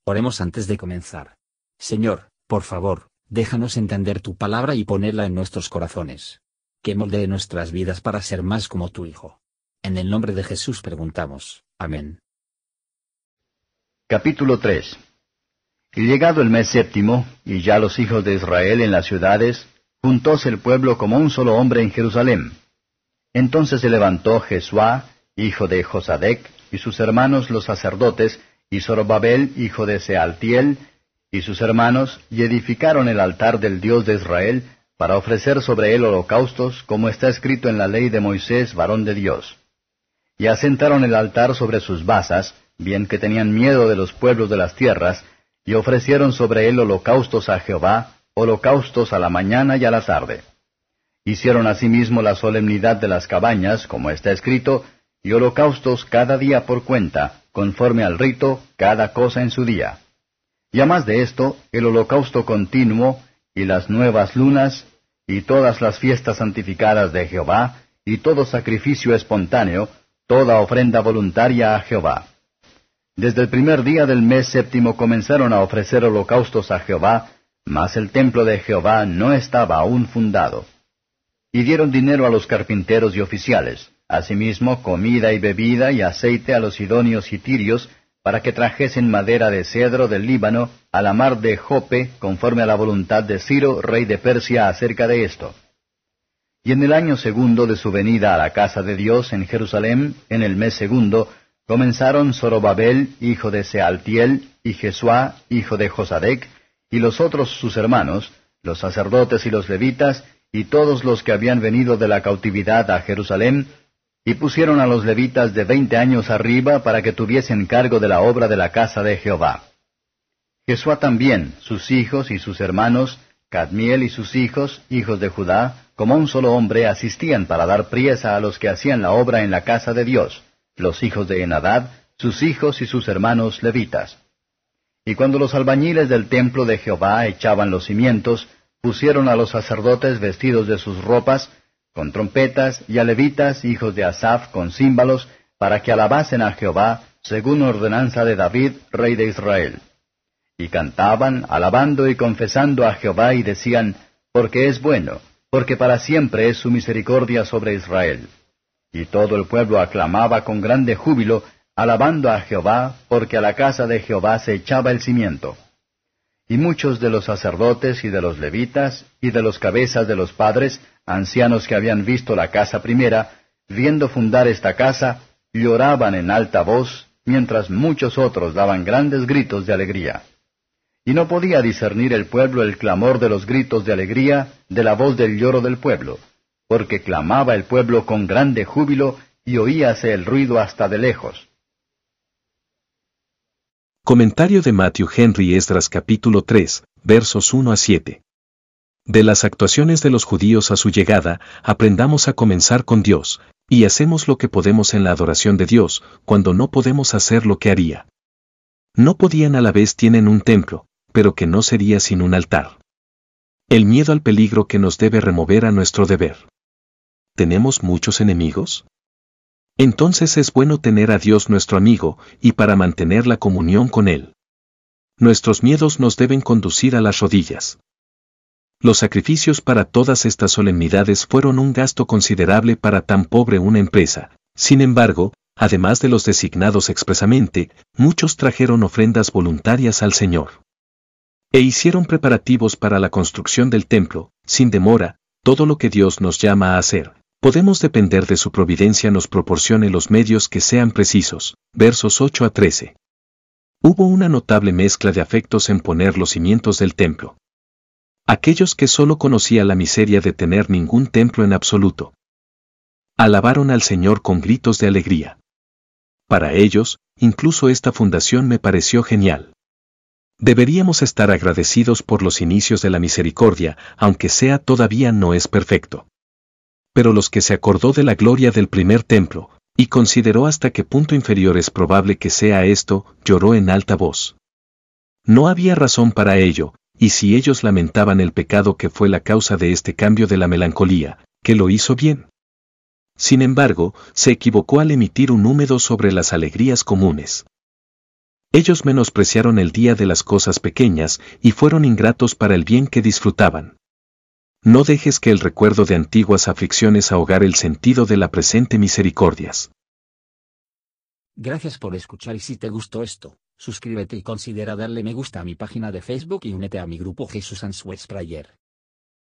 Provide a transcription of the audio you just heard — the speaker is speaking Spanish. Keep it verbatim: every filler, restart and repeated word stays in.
Oremos antes de comenzar. Señor, por favor, déjanos entender tu palabra y ponerla en nuestros corazones. Que moldee nuestras vidas para ser más como tu Hijo. En el nombre de Jesús preguntamos. Amén. Capítulo tres. Y llegado el mes séptimo, y ya los hijos de Israel en las ciudades, juntóse el pueblo como un solo hombre en Jerusalén. Entonces se levantó Jesuá, hijo de Josadec, y sus hermanos los sacerdotes, y Zorobabel, hijo de Sealtiel, y sus hermanos, y edificaron el altar del Dios de Israel, para ofrecer sobre él holocaustos, como está escrito en la ley de Moisés, varón de Dios. Y asentaron el altar sobre sus basas, bien que tenían miedo de los pueblos de las tierras, y ofrecieron sobre él holocaustos a Jehová, holocaustos a la mañana y a la tarde. Hicieron asimismo la solemnidad de las cabañas, como está escrito, y holocaustos cada día por cuenta, conforme al rito, cada cosa en su día. Y además de esto, el holocausto continuo, y las nuevas lunas, y todas las fiestas santificadas de Jehová, y todo sacrificio espontáneo, toda ofrenda voluntaria a Jehová. Desde el primer día del mes séptimo comenzaron a ofrecer holocaustos a Jehová, mas el templo de Jehová no estaba aún fundado. Y dieron dinero a los carpinteros y oficiales, asimismo comida y bebida y aceite a los sidonios y tirios, para que trajesen madera de cedro del Líbano a la mar de Jope, conforme a la voluntad de Ciro, rey de Persia, acerca de esto. Y en el año segundo de su venida a la casa de Dios en Jerusalén, en el mes segundo, comenzaron Zorobabel, hijo de Sealtiel, y Jesuá, hijo de Josadec, y los otros sus hermanos, los sacerdotes y los levitas, y todos los que habían venido de la cautividad a Jerusalén, y pusieron a los levitas de veinte años arriba para que tuviesen cargo de la obra de la casa de Jehová. Jesuá también, sus hijos y sus hermanos, Cadmiel y sus hijos, hijos de Judá, como un solo hombre, asistían para dar priesa a los que hacían la obra en la casa de Dios, los hijos de Enadad, sus hijos y sus hermanos levitas. Y cuando los albañiles del templo de Jehová echaban los cimientos, pusieron a los sacerdotes vestidos de sus ropas, con trompetas, y a levitas, hijos de Asaph, con címbalos, para que alabasen a Jehová, según ordenanza de David, rey de Israel. Y cantaban, alabando y confesando a Jehová, y decían, porque es bueno, porque para siempre es su misericordia sobre Israel. Y todo el pueblo aclamaba con grande júbilo, alabando a Jehová, porque a la casa de Jehová se echaba el cimiento. Y muchos de los sacerdotes y de los levitas, y de los cabezas de los padres, ancianos que habían visto la casa primera, viendo fundar esta casa, lloraban en alta voz, mientras muchos otros daban grandes gritos de alegría. Y no podía discernir el pueblo el clamor de los gritos de alegría de la voz del lloro del pueblo, porque clamaba el pueblo con grande júbilo, y oíase el ruido hasta de lejos. Comentario de Matthew Henry Esdras capítulo tres, versos uno a siete. De las actuaciones de los judíos a su llegada, aprendamos a comenzar con Dios, y hacemos lo que podemos en la adoración de Dios, cuando no podemos hacer lo que haría. No podían a la vez tienen un templo, pero que no sería sin un altar. El miedo al peligro que nos debe remover a nuestro deber. ¿Tenemos muchos enemigos? Entonces es bueno tener a Dios nuestro amigo, y para mantener la comunión con Él. Nuestros miedos nos deben conducir a las rodillas. Los sacrificios para todas estas solemnidades fueron un gasto considerable para tan pobre una empresa. Sin embargo, además de los designados expresamente, muchos trajeron ofrendas voluntarias al Señor. E hicieron preparativos para la construcción del templo, sin demora, todo lo que Dios nos llama a hacer. Podemos depender de su providencia nos proporcione los medios que sean precisos. Versos ocho a trece. Hubo una notable mezcla de afectos en poner los cimientos del templo. Aquellos que solo conocían la miseria de tener ningún templo en absoluto, alabaron al Señor con gritos de alegría. Para ellos, incluso esta fundación me pareció genial. Deberíamos estar agradecidos por los inicios de la misericordia, aunque sea todavía no es perfecto. Pero los que se acordó de la gloria del primer templo, y consideró hasta qué punto inferior es probable que sea esto, lloró en alta voz. No había razón para ello, y si ellos lamentaban el pecado que fue la causa de este cambio de la melancolía, ¿qué lo hizo bien? Sin embargo, se equivocó al emitir un húmedo sobre las alegrías comunes. Ellos menospreciaron el día de las cosas pequeñas y fueron ingratos para el bien que disfrutaban. No dejes que el recuerdo de antiguas aflicciones ahogar el sentido de la presente misericordias. Gracias por escuchar y si te gustó esto, suscríbete y considera darle me gusta a mi página de Facebook y únete a mi grupo Jesús Answers Prayer.